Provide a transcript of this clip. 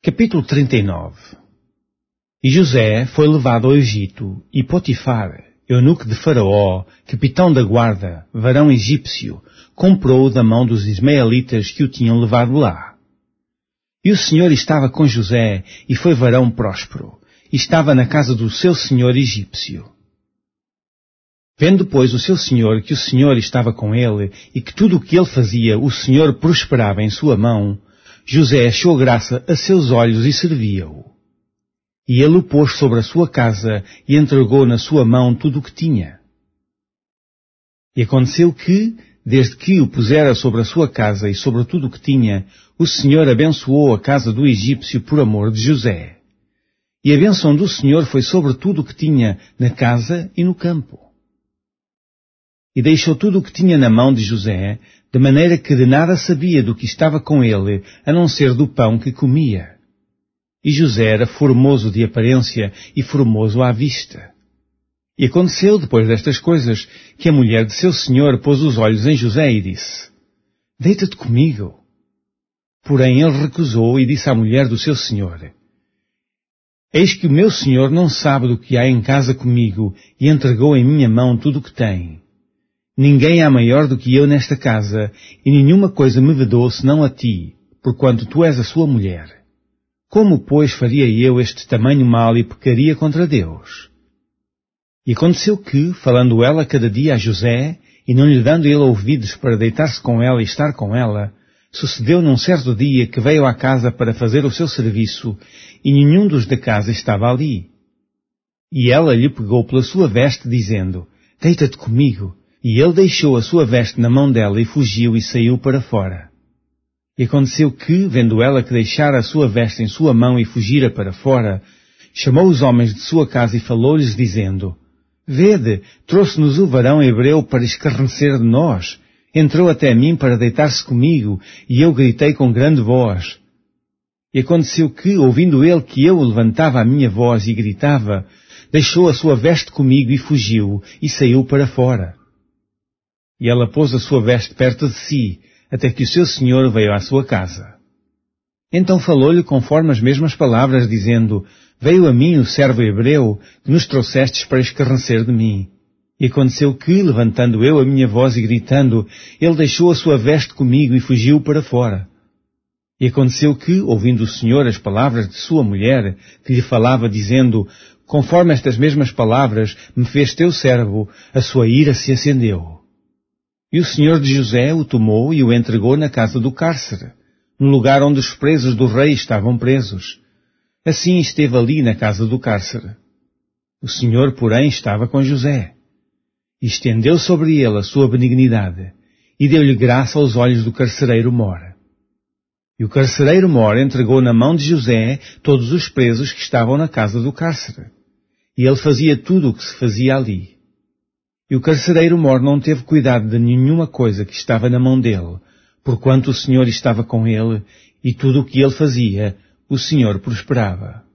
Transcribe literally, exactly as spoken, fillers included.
Capítulo trinta e nove. E José foi levado ao Egito, e Potifar, eunuco de Faraó, capitão da guarda, varão egípcio, comprou-o da mão dos ismaelitas que o tinham levado lá. E o Senhor estava com José, e foi varão próspero, e estava na casa do seu senhor egípcio. Vendo, pois, o seu senhor que o Senhor estava com ele, e que tudo o que ele fazia o Senhor prosperava em sua mão, José achou graça a seus olhos e servia-o. E ele o pôs sobre a sua casa e entregou na sua mão tudo o que tinha. E aconteceu que, desde que o pusera sobre a sua casa e sobre tudo o que tinha, o Senhor abençoou a casa do egípcio por amor de José. E a bênção do Senhor foi sobre tudo o que tinha na casa e no campo. E deixou tudo o que tinha na mão de José, de maneira que de nada sabia do que estava com ele, a não ser do pão que comia. E José era formoso de aparência e formoso à vista. E aconteceu, depois destas coisas, que a mulher de seu senhor pôs os olhos em José e disse: Deita-te comigo. Porém ele recusou e disse à mulher do seu senhor: Eis que o meu senhor não sabe do que há em casa comigo, e entregou em minha mão tudo o que tem. Ninguém há maior do que eu nesta casa, e nenhuma coisa me vedou senão a ti, porquanto tu és a sua mulher. Como, pois, faria eu este tamanho mal e pecaria contra Deus? E aconteceu que, falando ela cada dia a José, e não lhe dando ele ouvidos para deitar-se com ela e estar com ela, sucedeu num certo dia que veio à casa para fazer o seu serviço, e nenhum dos da casa estava ali. E ela lhe pegou pela sua veste, dizendo: Deita-te comigo. E ele deixou a sua veste na mão dela e fugiu e saiu para fora. E aconteceu que, vendo ela que deixara a sua veste em sua mão e fugira para fora, chamou os homens de sua casa e falou-lhes, dizendo: Vede, trouxe-nos o varão hebreu para escarnecer de nós. Entrou até mim para deitar-se comigo, e eu gritei com grande voz. E aconteceu que, ouvindo ele que eu levantava a minha voz e gritava, deixou a sua veste comigo e fugiu, e saiu para fora. E ela pôs a sua veste perto de si, até que o seu senhor veio à sua casa. Então falou-lhe conforme as mesmas palavras, dizendo: Veio a mim o servo hebreu, que nos trouxestes para escarnecer de mim. E aconteceu que, levantando eu a minha voz e gritando, ele deixou a sua veste comigo e fugiu para fora. E aconteceu que, ouvindo o Senhor as palavras de sua mulher, que lhe falava, dizendo: Conforme estas mesmas palavras me fez teu servo, a sua ira se acendeu. E o senhor de José o tomou e o entregou na casa do cárcere, no lugar onde os presos do rei estavam presos. Assim esteve ali na casa do cárcere. O Senhor, porém, estava com José. E estendeu sobre ele a sua benignidade, e deu-lhe graça aos olhos do carcereiro mor. E o carcereiro mor entregou na mão de José todos os presos que estavam na casa do cárcere. E ele fazia tudo o que se fazia ali. E o carcereiro mor não teve cuidado de nenhuma coisa que estava na mão dele, porquanto o Senhor estava com ele, e tudo o que ele fazia, o Senhor prosperava.